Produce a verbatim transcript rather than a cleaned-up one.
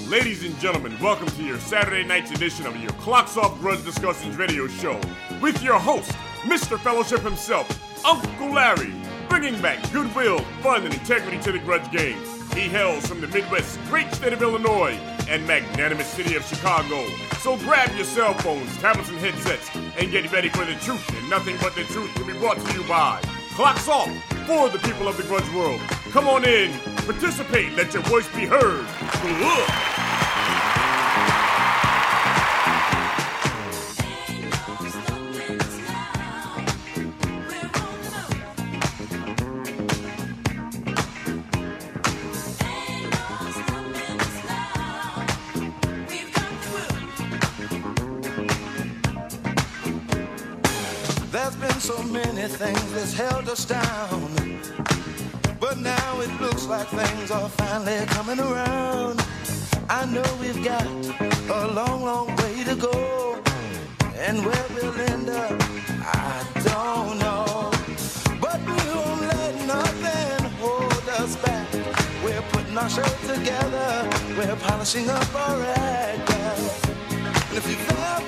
Ladies and gentlemen, welcome to your Saturday night's edition of your Clocks Off Grudge Discussions radio show with your host, Mister Fellowship himself, Uncle Larry, bringing back goodwill, fun, and integrity to the grudge game. He hails from the Midwest, great state of Illinois, and magnanimous city of Chicago. So grab your cell phones, tablets, and headsets, and get ready for the truth, and nothing but the truth to be brought to you by Clocks Off for the people of the grudge world. Come on in, participate, let your voice be heard. Ugh. There's been so many things that's held us down, but now it looks like things are finally coming around. I know we've got a long, long way to go, and where we'll end up, I don't know. But we won't let nothing hold us back. We're putting our show together, we're polishing up our act. And if you've ever